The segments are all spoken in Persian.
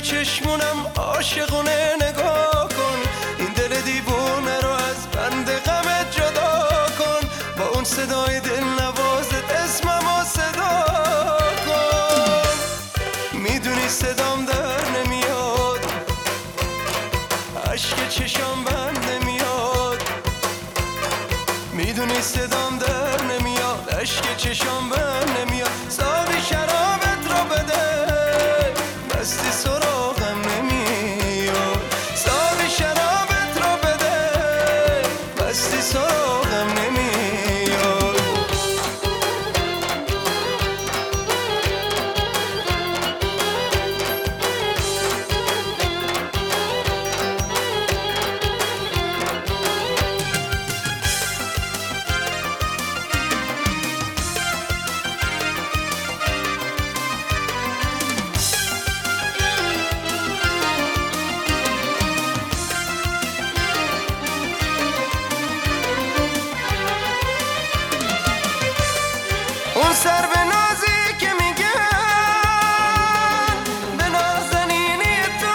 چشمونم عاشقونه نگاه کن، این دل دیوونه رو از بند غمت جدا کن، با اون صدای دل نوازت اسممو صدا کن. میدونی صدام در نمیاد، عشق چشام بند نمیاد، میدونی صدام در نمیاد، عشق چشام بند نمیاد. ساقی شرابت رو بده، مستی سراغم نمیاد، ساقی شرابت رو بده، مستی سراغم نمیاد. اون سر به نازی که میگن به نازنینی تو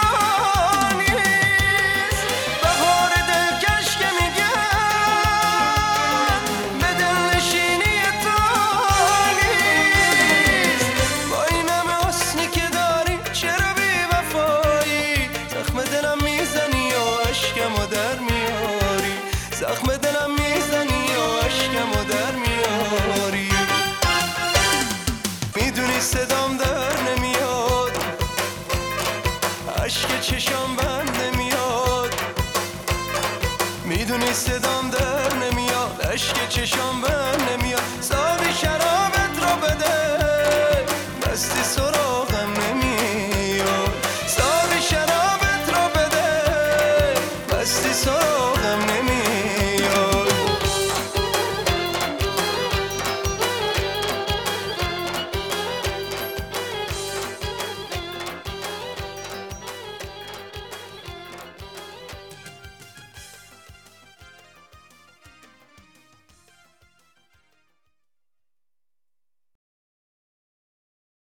نیست، بهار دلکش که میگن به دلنشینی تو نیست. با این همه حسنی که داری چرا بی وفایی، زخم دلم میزنی و عشقمو در میاری، زخم دلم میزنی و عشقمو در میاری. میدونی صدام در نمیاد، عشق چشام بند نمیاد، میدونی صدام در نمیاد، عشق چشام بند نمیاد. ساقی شرابت رو بده، مستی